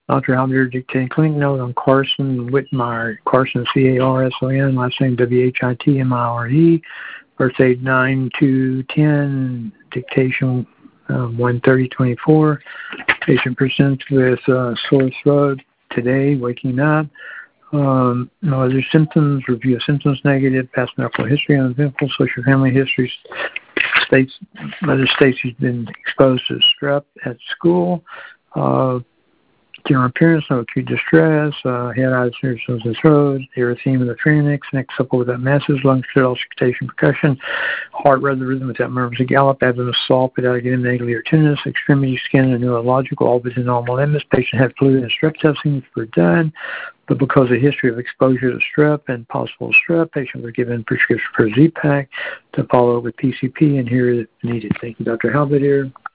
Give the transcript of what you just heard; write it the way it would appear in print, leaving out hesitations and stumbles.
Dr. Halbert dictating clinic note on Carson Whitmire. Carson, C-A-R-S-O-N, last name W-H-I-T-M-I-R-E. Birth date 9/2/10. Dictation 1/30/24. Patient presents with sore throat today, waking up. No other symptoms. Review of symptoms negative. Past medical history uneventful. Social family history mother states she's been exposed to strep at school. General appearance, no acute distress, head, eyes, ears, nose, and throat, erythema of the pharynx, neck supple without masses, lungs, auscultation, percussion, heart rhythm without murmurs of gallop, abdomen assault without again negative or tenderness, extremity, skin, and neurological, all within normal limits. Patient had flu and strep testing were done, but because of history of exposure to strep and possible strep, patient was given prescription for Z-Pak to follow with PCP and here is needed. Thank you, Dr. Halbert here.